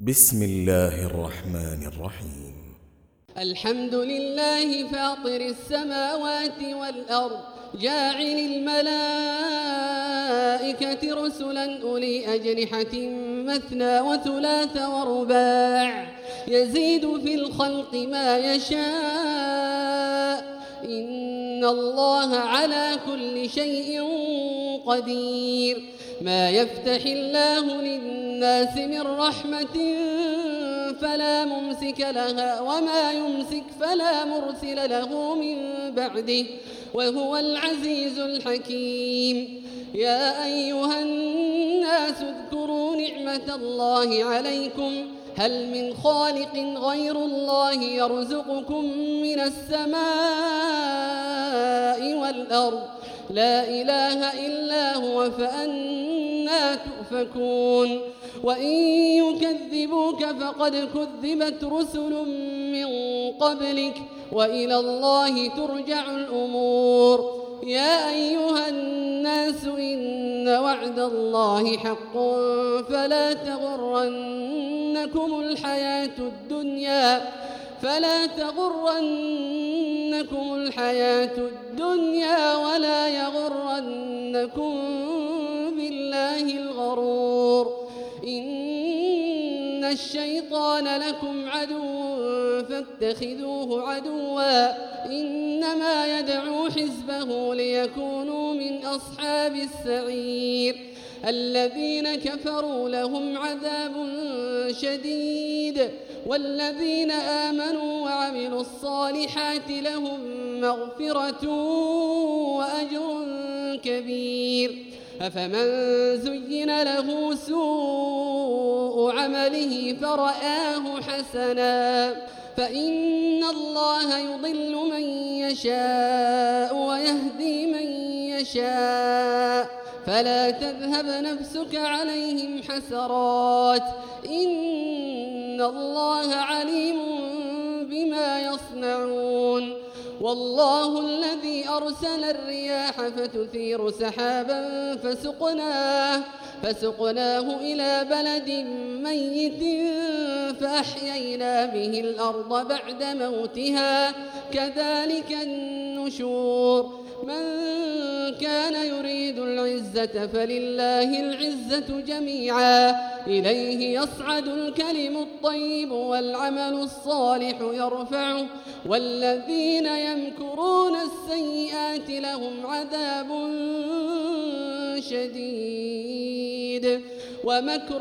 بسم الله الرحمن الرحيم. الحمد لله فاطر السماوات والأرض جاعل الملائكة رسلا أولي أجنحة مثنى وثلاث ورباع يزيد في الخلق ما يشاء إن الله على كل شيء قدير. ما يفتح الله للناس من رحمة فلا ممسك لها وما يمسك فلا مرسل له من بعده وهو العزيز الحكيم. يا أيها الناس اذكروا نعمة الله عليكم هل من خالق غير الله يرزقكم من السماء والأرض لا إله إلا هو فأنى تؤفكون. وإن يكذبوك فقد كذبت رسل من قبلك وإلى الله ترجع الأمور. يا أيها الناس إن وعد الله حق فلا تغرنكم الحياة الدنيا ولا يغرنكم بالله الغرور. إن الشيطان لكم عدو فاتخذوه عدوا إنما يدعو حزبه ليكونوا من أصحاب السعير. الذين كفروا لهم عذاب شديد والذين آمنوا وعملوا الصالحات لهم مغفرة وأجر كبير. أفمن زين له سوء عمله فرآه حسنا فإن الله يضل من يشاء ويهدي من يشاء فلا تذهب نفسك عليهم حسرات إن الله عليم بما يصنعون. والله الذي أرسل الرياح فتثير سحابا فسقناه إلى بلد ميت فأحيينا به الأرض بعد موتها كذلك النشور. من كان يريد العزة فلله العزة جميعا إليه يصعد الكلم الطيب والعمل الصالح يرفعه والذين يمكرون السيئات لهم عذاب شديد ومكر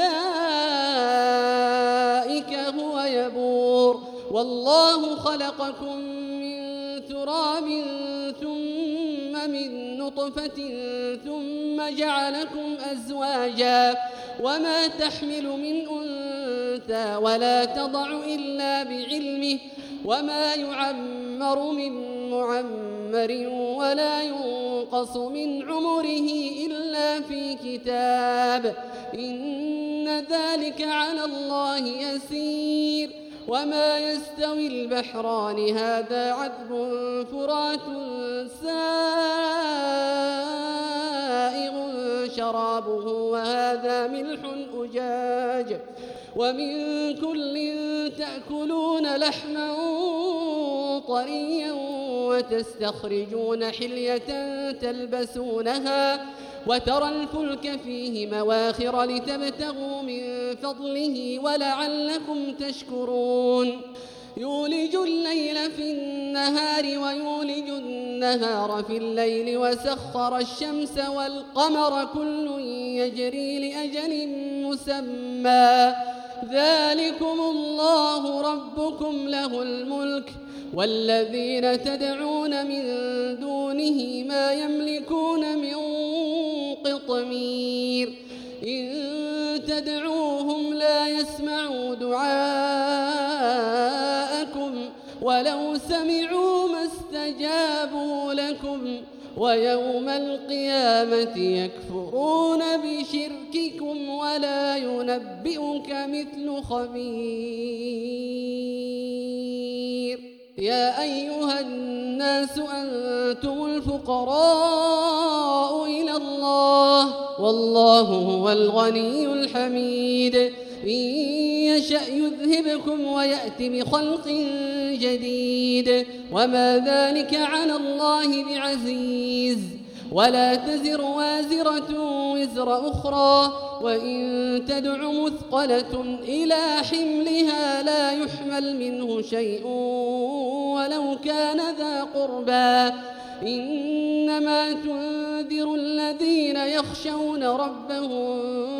أولئك هو يبور. والله خلقكم من تراب ثم من نطفة ثم جعلكم أزواجا وما تحمل من أنثى ولا تضع إلا بعلمه وما يعمر من معمر ولا ينقص من عمره إلا في كتاب إن ذلك على الله يسير. وما يستوي البحران هذا عذب فرات سائغ شرابه وهذا ملح أجاج ومن كل تأكلون لحما طريا وتستخرجون حلية تلبسونها وترى الفلك فيه مواخر لتبتغوا من فضله ولعلكم تشكرون. يولج الليل في النهار ويولج النهار في الليل وسخر الشمس والقمر كل يجري لأجل مسمى ذلكم الله ربكم له الملك والذين تدعون من دونه ما يملكون من قطمير. إن تدعوهم لا يسمعوا دعاءكم ولو سمعوا ما استجابوا لكم ويوم القيامة يكفرون بشرككم ولا ينبئك مثل خبير. يا أيها الناس أنتم الفقراء إلى الله والله هو الغني الحميد. إن يشأ يذهبكم ويأت بخلق جديد وما ذلك على الله بعزيز. ولا تزر وازرة وزر أخرى وإن تدع مثقلة إلى حملها لا يحمل منه شيء ولو كان ذا قربى إنما تنذر الذين يخشون ربهم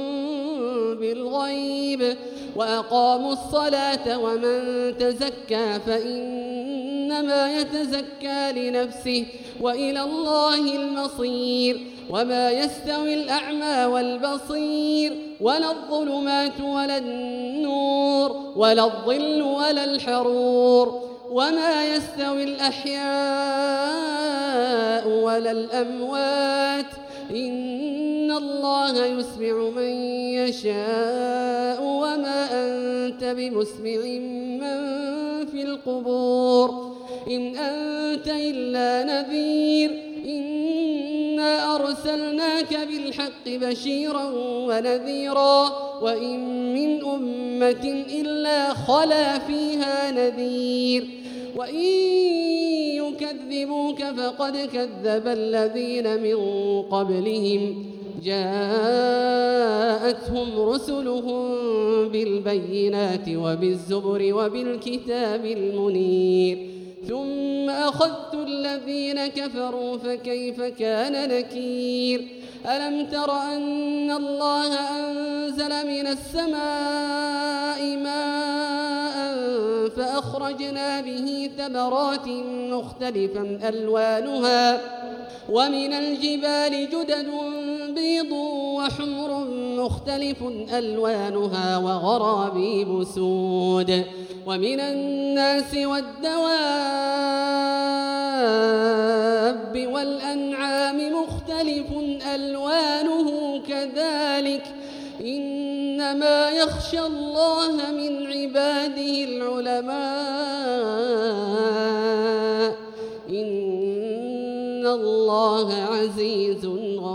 بالغيب وأقاموا الصلاة ومن تزكى فإنما يتزكى لنفسه وإلى الله المصير. وما يستوي الأعمى والبصير ولا الظلمات ولا النور ولا الظل ولا الحرور وما يستوي الأحياء ولا الأموات إن الله يسمع من يشاء وما أنت بمسمع من في القبور إن أنت إلا نذير إنا أرسلناك بالحق بشيرا ونذيرا وإن من أمة إلا خلا فيها نذير وإن يكذبوك فقد كذب الذين من قبلهم جاءتهم رسلهم بالبينات وبالزبر وبالكتاب المنير ثم أخذت الذين كفروا فكيف كان نكير. ألم تر أن الله أنزل من السماء ماء فأخرجنا به ثمرات مختلفا ألوانها ومن الجبال جدد بيض وحمر مختلف ألوانها وغرابيب سود ومن الناس والدواب والأنعام مختلف ألوانه كذلك إنما يخشى الله من عباده العلماء إن الله عزيز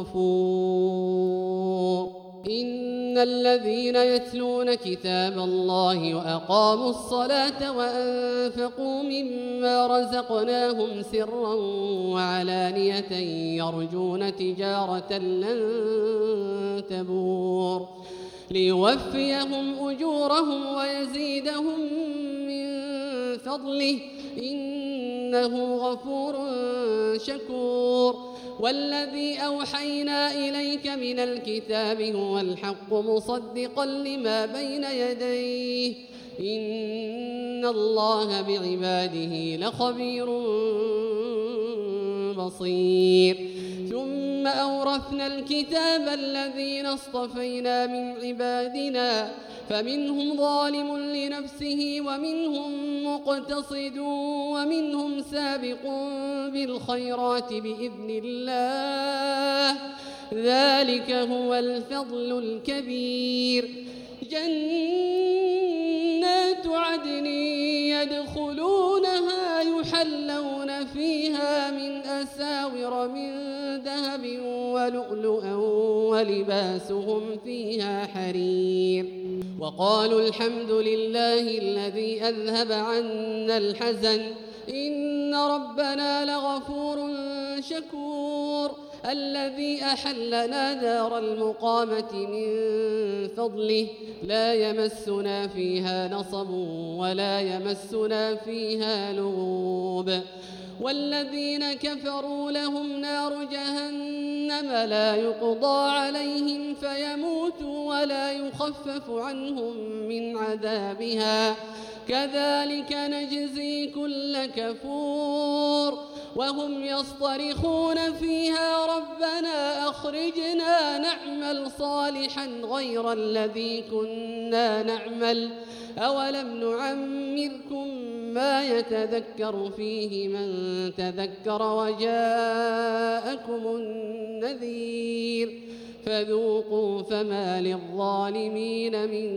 غفور. إن الذين يتلون كتاب الله وأقاموا الصلاة وأنفقوا مما رزقناهم سرا وعلانية يرجون تجارة لن تبور ليوفيهم أجورهم ويزيدهم من فضله إنه غفور شكور. والذي أوحينا إليك من الكتاب هو الحق مصدقا لما بين يديه إن الله بعباده لخبير بصير. ثم أورثنا الكتاب الذين اصطفينا من عبادنا فمنهم ظالم لنفسه ومنهم مقتصد ومنهم سابق بالخيرات بإذن الله ذلك هو الفضل الكبير. جنات عدن يدخلونها يحلون فيها من أساور من ذهب ولؤلؤا ولباسهم فيها حرير وقالوا الحمد لله الذي أذهب عنا الحزن إن ربنا لغفور شكور. الذي أحلنا دار المقامة من فضله لا يمسنا فيها نصب ولا يمسنا فيها لغوب. والذين كفروا لهم نار جهنم لا يقضى عليهم فيموتوا ولا يخفف عنهم من عذابها كذلك نجزي كل كفور. وهم يصطرخون فيها ربنا أخرجنا نعمل صالحا غير الذي كنا نعمل أولم نعمركم ما يتذكر فيه من تذكر وجاءكم النذير فذوقوا فما للظالمين من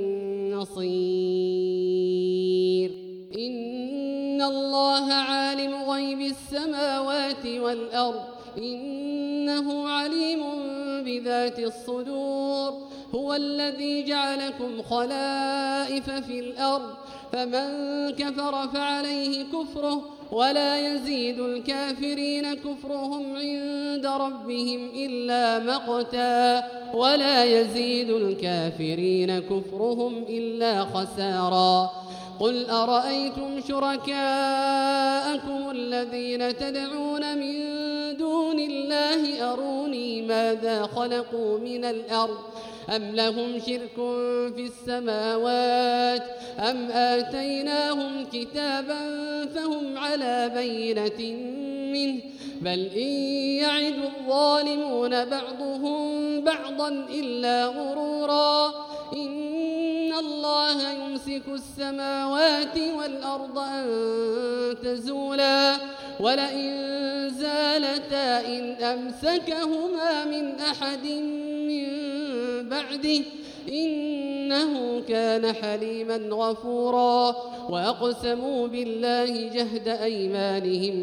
نصير. إن الله عالم غيب السماوات والأرض إنه عليم بذات الصدور. هو الذي جعلكم خلائف في الأرض فمن كفر فعليه كفره ولا يزيد الكافرين كفرهم عند ربهم إلا مقتا ولا يزيد الكافرين كفرهم إلا خسارا قل أرأيتم شركاءكم الذين تدعون من دون الله أروني ماذا خلقوا من الأرض أم لهم شرك في السماوات أم آتيناهم كتابا فهم على بينة منه بل إن يعد الظالمون بعضهم بعضا إلا غرورا إن الله يمسك السماوات والأرض أن تزولا ولئن زالتا إن أمسكهما من أحد من بعده إنه كان حليما غفورا وأقسموا بالله جهد أيمانهم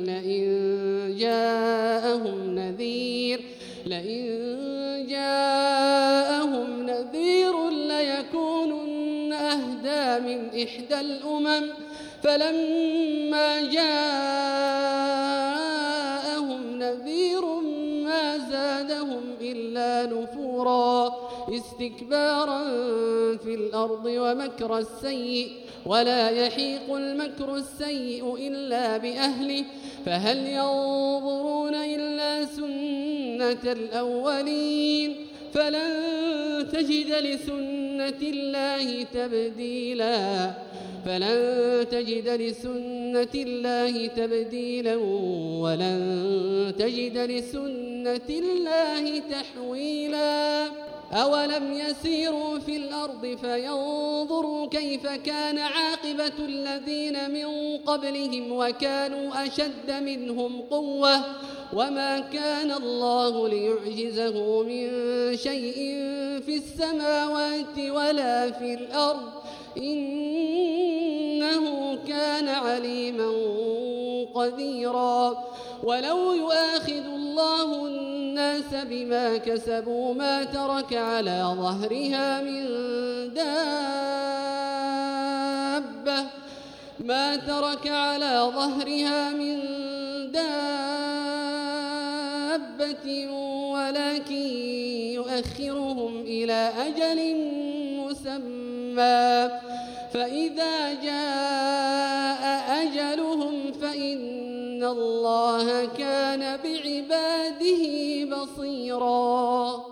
لئن جاءهم نذير ليكونن أهدى من إحدى الأمم فلما جاءهم نذير ما زادهم إلا نفورا استكبارا في الأرض ومكر السيء ولا يحيق المكر السيء إلا بأهله فهل ينظرون إلا سنة الأولين فلن تجد لسنة الله تبديلا ولن تجد لسنة الله تحويلا أولم يسيروا في الأرض فينظروا كيف كان عاقبة الذين من قبلهم وكانوا أشد منهم قوة وما كان الله ليعجزه من شيء في السماوات ولا في الأرض إنه كان عليما قديرا ولو يؤاخذ الله الناس بما كسبوا ما ترك على ظهرها من دابة ولكن يؤخرهم إلى أجل مسمى فإذا جاء أجلهم فإن الله كان بعباده بصيرا.